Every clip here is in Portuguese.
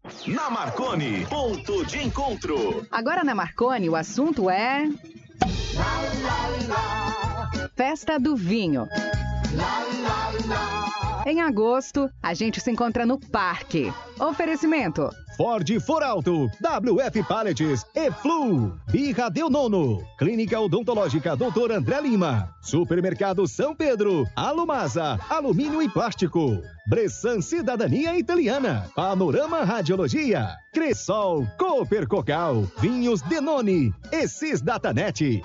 Na Marconi, ponto de encontro. Agora na Marconi o assunto é... Festa do Vinho. Em agosto, a gente se encontra no parque. Oferecimento: Ford For Alto, WF Pallets e Flu, Birra Del Nono, Clínica Odontológica Dr. André Lima, Supermercado São Pedro, Alumasa, Alumínio e Plástico, Bressan Cidadania Italiana, Panorama Radiologia, Cressol, Cooper Cocal, Vinhos Denoni e Cisdatanet.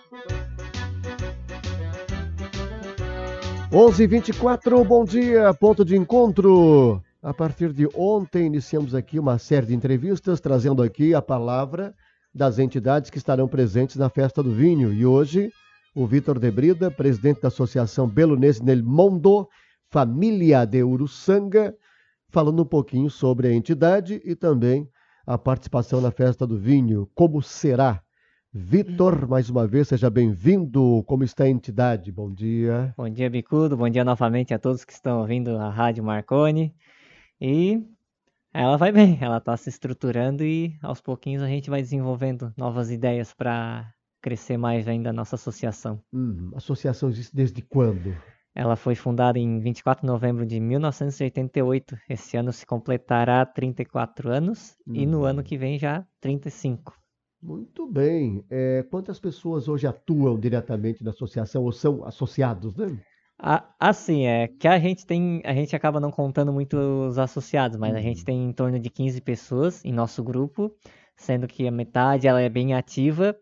11h24, bom dia, ponto de encontro. A partir de ontem, iniciamos aqui uma série de entrevistas, trazendo aqui a palavra das entidades que estarão presentes na Festa do Vinho. E hoje, o Vitor de Brida, presidente da Associação Belunense nel Mondo, Família de Uruçanga, falando um pouquinho sobre a entidade e também a participação na Festa do Vinho. Como será? Vitor, mais uma vez, seja bem-vindo. Como está a entidade? Bom dia. Bom dia, Bicudo. Bom dia novamente a todos que estão ouvindo a Rádio Marconi. E ela vai bem, ela está se estruturando e aos pouquinhos a gente vai desenvolvendo novas ideias para crescer mais ainda a nossa associação. A associação existe desde quando? Ela foi fundada em 24 de novembro de 1988. Esse ano se completará 34 anos e no ano que vem já 35. Muito bem. Quantas pessoas hoje atuam diretamente na associação ou são associados, né? Assim, que a gente acaba não contando muito os associados, mas a gente tem em torno de 15 pessoas em nosso grupo, sendo que a metade ela é bem ativa,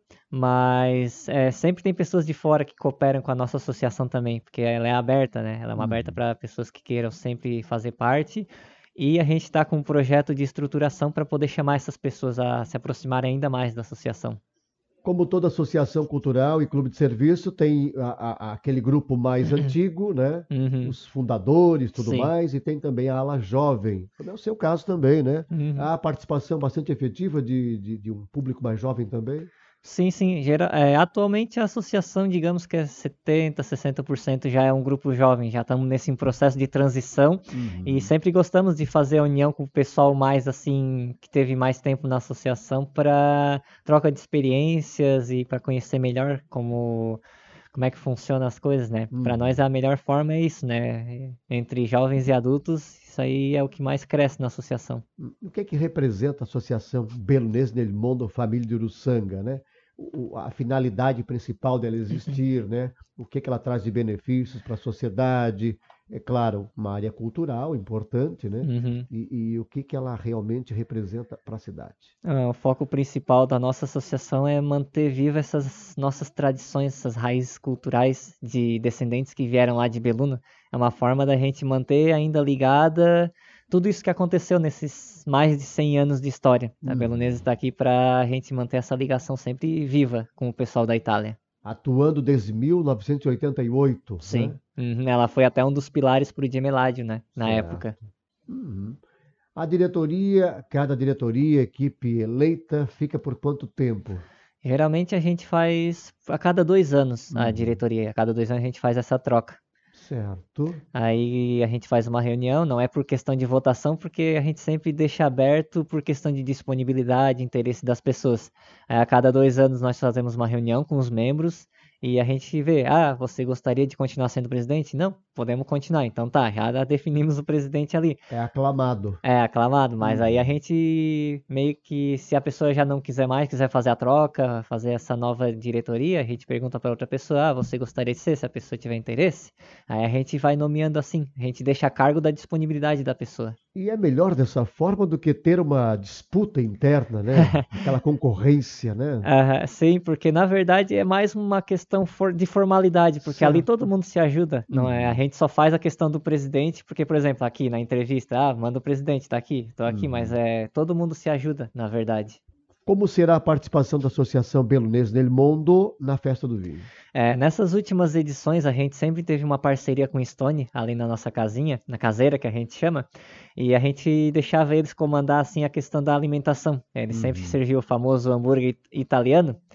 mas sempre tem pessoas de fora que cooperam com a nossa associação também, porque ela é aberta, né? Ela é uma aberta para pessoas que queiram sempre fazer parte. E a gente está com um projeto de estruturação para poder chamar essas pessoas a se aproximarem ainda mais da associação. Como toda associação cultural e clube de serviço, tem aquele grupo mais antigo, né? Os fundadores, tudo mais, e tem também a ala jovem. É o seu caso também, né? Há participação bastante efetiva de um público mais jovem também? Sim. Atualmente a associação, digamos que é 70%, 60% já é um grupo jovem, já estamos nesse processo de transição e sempre gostamos de fazer a união com o pessoal mais assim, que teve mais tempo na associação para troca de experiências e para conhecer melhor como é que funcionam as coisas, né? Para nós a melhor forma é isso, né? Entre jovens e adultos, isso aí é o que mais cresce na associação. O que é que representa a Associação Belunense nel Mondo Família de Uruçanga, né? A finalidade principal dela existir, né? O que ela traz de benefícios para a sociedade? É claro, uma área cultural importante, né? E o que ela realmente representa para a cidade? O foco principal da nossa associação é manter vivas essas nossas tradições, essas raízes culturais de descendentes que vieram lá de Beluna. É uma forma da gente manter ainda ligada tudo isso que aconteceu nesses mais de 100 anos de história. A Belunense está aqui para a gente manter essa ligação sempre viva com o pessoal da Itália. Atuando desde 1988. Sim, né? Ela foi até um dos pilares para o Gemeládio, né? Na época. A diretoria, cada diretoria, equipe eleita, fica por quanto tempo? Geralmente a gente faz a cada 2 anos a diretoria. A cada 2 anos a gente faz essa troca. Certo. Aí a gente faz uma reunião, não é por questão de votação, porque a gente sempre deixa aberto por questão de disponibilidade, interesse das pessoas. Aí, a cada 2 anos nós fazemos uma reunião com os membros e a gente vê, você gostaria de continuar sendo presidente? Não, podemos continuar. Então tá, já definimos o presidente ali. É aclamado. É aclamado, mas aí a gente meio que, se a pessoa já não quiser mais, quiser fazer a troca, fazer essa nova diretoria, a gente pergunta para outra pessoa, você gostaria de ser, se a pessoa tiver interesse? Aí a gente vai nomeando assim, a gente deixa a cargo da disponibilidade da pessoa. E é melhor dessa forma do que ter uma disputa interna, né? Aquela concorrência, né? Sim, porque na verdade é mais uma questão de formalidade, porque ali todo mundo se ajuda, não é? A gente só faz a questão do presidente, porque, por exemplo, aqui na entrevista, manda o presidente, tá aqui, tô aqui, mas todo mundo se ajuda, na verdade. Como será a participação da Associação Belunense nel Mondo na Festa do Vinho? Nessas últimas edições, a gente sempre teve uma parceria com o Stone, ali na nossa casinha, na caseira que a gente chama, e a gente deixava eles comandar assim, a questão da alimentação. Eles sempre serviam o famoso hambúrguer italiano,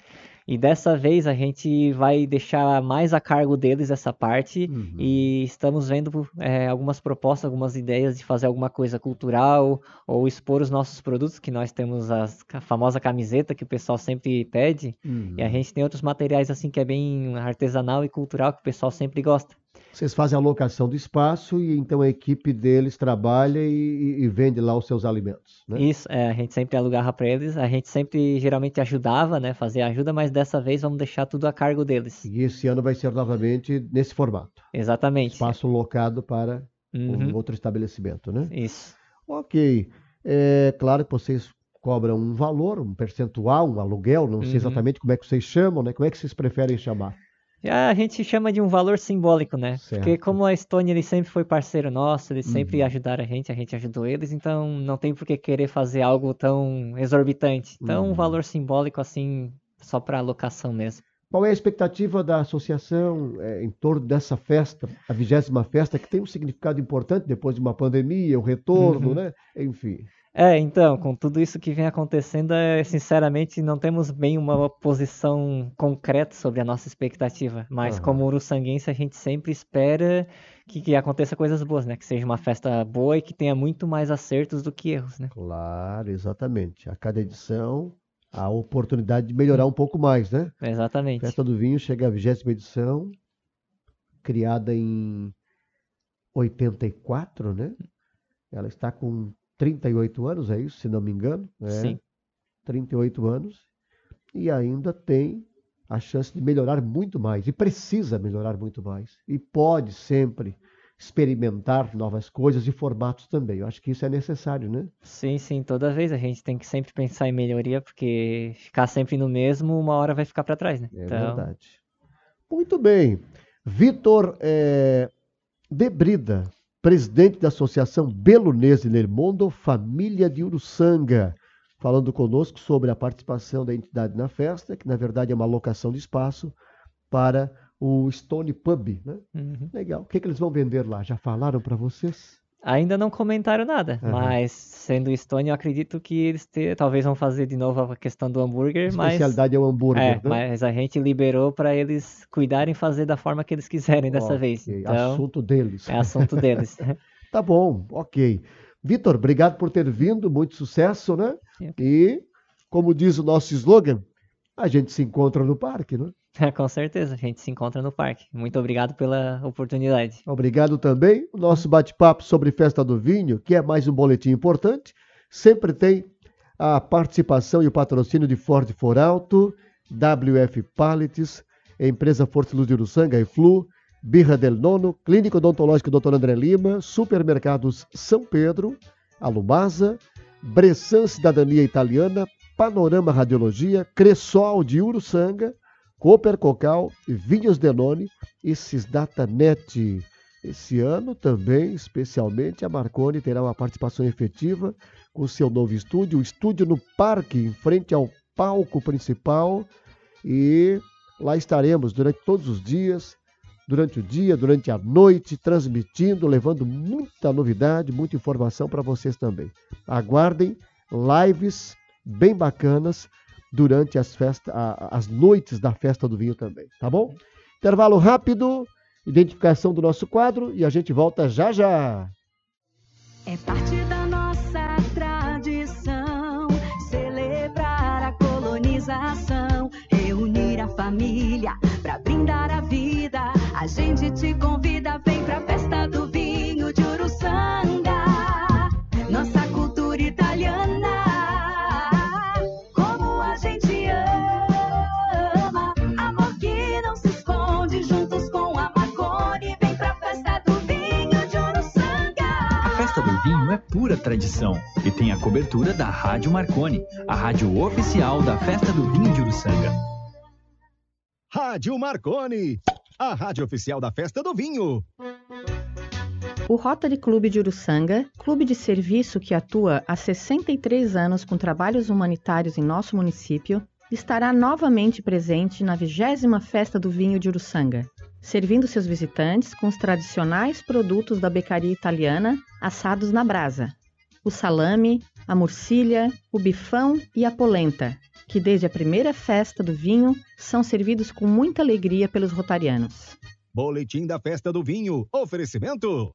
E dessa vez a gente vai deixar mais a cargo deles essa parte e estamos vendo algumas propostas, algumas ideias de fazer alguma coisa cultural ou expor os nossos produtos, que nós temos a famosa camiseta que o pessoal sempre pede, e a gente tem outros materiais assim que é bem artesanal e cultural que o pessoal sempre gosta. Vocês fazem a locação do espaço e então a equipe deles trabalha e vende lá os seus alimentos, né? Isso, a gente sempre alugava para eles, a gente sempre geralmente ajudava, né, fazia ajuda, mas dessa vez vamos deixar tudo a cargo deles. E esse ano vai ser novamente nesse formato. Exatamente. Espaço locado para um outro estabelecimento, né? Isso. Ok. É claro que vocês cobram um valor, um percentual, um aluguel, não sei exatamente como é que vocês chamam, né? Como é que vocês preferem chamar? A gente chama de um valor simbólico, né? Certo. Porque como a Estônia ele sempre foi parceiro nosso, eles sempre ajudaram a gente ajudou eles, então não tem por que querer fazer algo tão exorbitante. Então um valor simbólico assim, só para alocação mesmo. Qual é a expectativa da associação em torno dessa festa, a 20ª festa, que tem um significado importante depois de uma pandemia, o retorno, né? Enfim. Então, com tudo isso que vem acontecendo, sinceramente, não temos bem uma posição concreta sobre a nossa expectativa. Mas como uruçanguense, a gente sempre espera que aconteça coisas boas, né? Que seja uma festa boa e que tenha muito mais acertos do que erros, né? Claro, exatamente. A cada edição, a oportunidade de melhorar um pouco mais, né? Exatamente. A Festa do Vinho chega à 20ª edição, criada em 84, né? Ela está com 38 anos, é isso, se não me engano? Sim. 38 anos. E ainda tem a chance de melhorar muito mais. E precisa melhorar muito mais. E pode sempre experimentar novas coisas e formatos também. Eu acho que isso é necessário, né? Sim, toda vez a gente tem que sempre pensar em melhoria, porque ficar sempre no mesmo, uma hora vai ficar para trás, né? É verdade. Muito bem. Vitor de Brida, presidente da Associação Belunese Nel Mondo, família de Uruçanga, falando conosco sobre a participação da entidade na festa, que na verdade é uma locação de espaço para o Stone Pub, né? Legal. O que eles vão vender lá? Já falaram para vocês? Ainda não comentaram nada, mas sendo Stone, eu acredito que eles talvez vão fazer de novo a questão do hambúrguer, A especialidade é o hambúrguer, né? Mas a gente liberou para eles cuidarem e fazer da forma que eles quiserem dessa vez. Então, assunto deles. É assunto deles. Tá bom, ok. Vitor, obrigado por ter vindo, muito sucesso, né? E, como diz o nosso slogan, a gente se encontra no parque, né? Com certeza, a gente se encontra no parque. Muito obrigado pela oportunidade. Obrigado também. O nosso bate-papo sobre Festa do Vinho, que é mais um boletim importante, sempre tem a participação e o patrocínio de Ford Foralto, WF Pallets, Empresa Forte Luz de Uruçanga, Eflu, Birra del Nono, Clínica Odontológica Dr. André Lima, Supermercados São Pedro, Alumasa, Bressan Cidadania Italiana, Panorama Radiologia, Cressol de Uruçanga, Cooper Cocal, Vinhos Denoni e Cisdatanet. Esse ano também, especialmente, a Marconi terá uma participação efetiva com seu novo estúdio, o estúdio no parque, em frente ao palco principal. E lá estaremos durante todos os dias, durante o dia, durante a noite, transmitindo, levando muita novidade, muita informação para vocês também. Aguardem lives bem bacanas durante as noites da Festa do Vinho também, tá bom? Intervalo rápido, identificação do nosso quadro e a gente volta já já. É parte da nossa tradição celebrar a colonização, reunir a família pra brindar a vida. A gente te convida, vem pra Festa do Vinho de Uruçanga, nossa cultura italiana. Do Vinho é pura tradição e tem a cobertura da Rádio Marconi, a rádio oficial da Festa do Vinho de Uruçanga. Rádio Marconi, a rádio oficial da Festa do Vinho. O Rotary Clube de Uruçanga, clube de serviço que atua há 63 anos com trabalhos humanitários em nosso município, estará novamente presente na 20ª Festa do Vinho de Uruçanga, servindo seus visitantes com os tradicionais produtos da becaria italiana assados na brasa. o salame, a murcilha, o bifão e a polenta, que desde a primeira festa do vinho são servidos com muita alegria pelos rotarianos. Boletim da Festa do Vinho. Oferecimento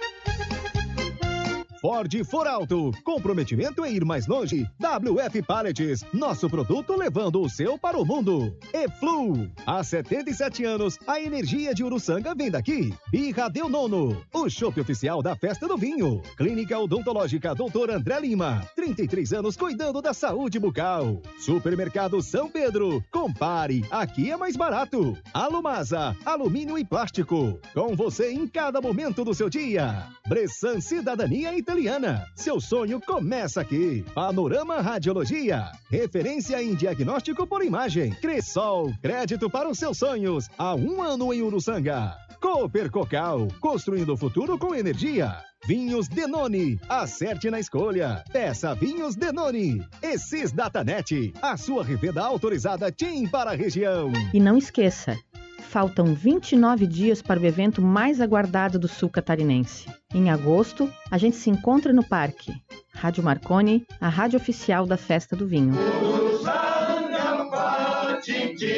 Ford For Alto. Comprometimento em ir mais longe. WF Pallets. Nosso produto levando o seu para o mundo. E Flu. Há 77 anos, a energia de Uruçanga vem daqui. Birra Del Nono. O chopp oficial da Festa do Vinho. Clínica Odontológica Dr. André Lima. 33 anos cuidando da saúde bucal. Supermercado São Pedro. Compare. Aqui é mais barato. Alumasa. Alumínio e plástico. Com você em cada momento do seu dia. Bressan Cidadania Italiana. Seu sonho começa aqui. Panorama Radiologia. Referência em diagnóstico por imagem. Cressol. Crédito para os seus sonhos. Há 1 ano em Uruçanga. Cooper Cocal. Construindo o futuro com energia. Vinhos Denoni. Acerte na escolha. Peça Vinhos Denoni. E Cisdatanet. A sua revenda autorizada TIM para a região. E não esqueça, faltam 29 dias para o evento mais aguardado do sul catarinense. Em agosto, a gente se encontra no Parque. Rádio Marconi, a rádio oficial da Festa do Vinho.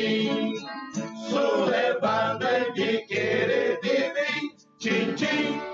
Sul levando de querer de vir, tchim, tchim.